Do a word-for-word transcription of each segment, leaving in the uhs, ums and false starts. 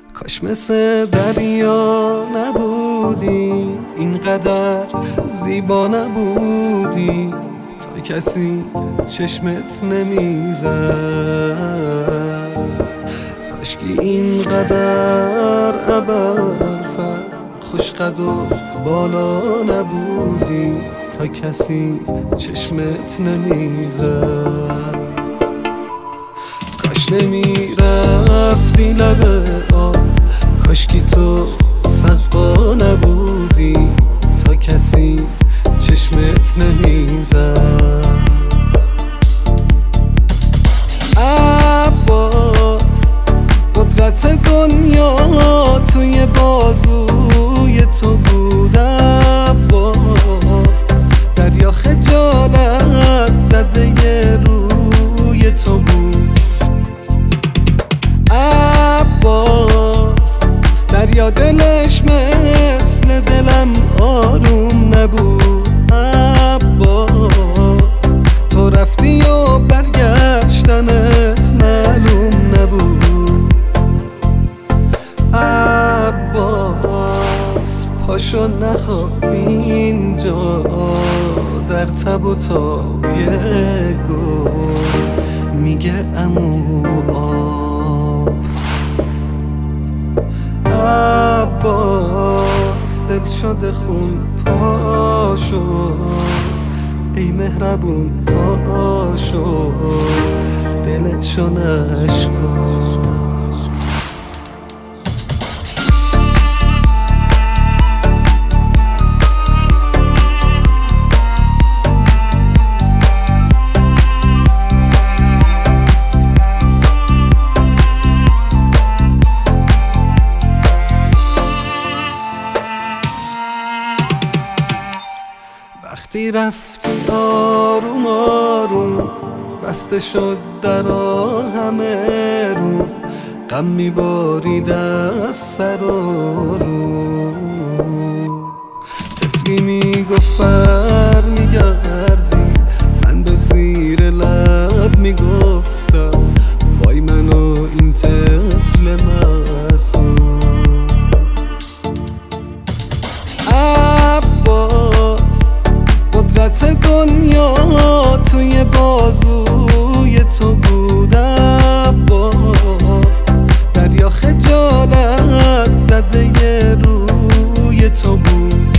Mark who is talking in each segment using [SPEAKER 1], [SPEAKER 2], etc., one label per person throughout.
[SPEAKER 1] کاش مثل دریا نبودی، اینقدر زیبا نبودی تا کسی چشمت نمیزد. کاشکی اینقدر ابرفز خوشقد و بالا نبودی تا کسی چشمت نمیزد. کاش نمیرفتی لب آب، کاشکی تو سقا نبودی تا کسی چشمت نمیزد. عباس قدرت دنیا توی بازوی تو بود. عباس دریا خجالت زده روی تو بود. عباس دریا دلش مثل دلم آروم نبود. عباس تو رفتی و برگشتنت معلوم نبود. عباس پاشو نخواب اینجا در تب و تابی گل میگه عمو آب. عباس دل شده خون پاشو، ای مهربون پاشو دلشو نشکن. وقتی رفتی آروم آروم بسته شد درا همه رو، غم میبارید از سر و رو. طفلی میگفت بر میگردی، من به زیر لب میگفتم وای منو این طفل معصوم. قدرت دنیا توی بازوی تو بود. عباس دریا خجالت زده روی تو بود.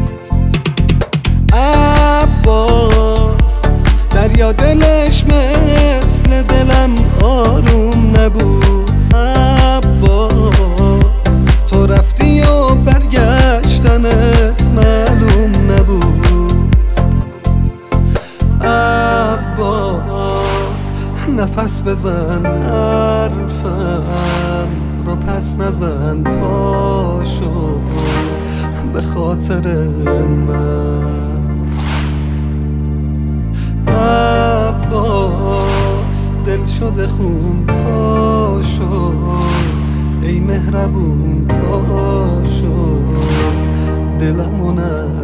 [SPEAKER 1] عباس دریا دلش مثل دلم آروم نبود. عباس تو رفتی و برگشتنت معلوم نبود. عباس نفس بزن حرفم رو پس نزن پاشو به خاطر من. عباس دل شده خون پاشو، ای مهربون پاشو دلمو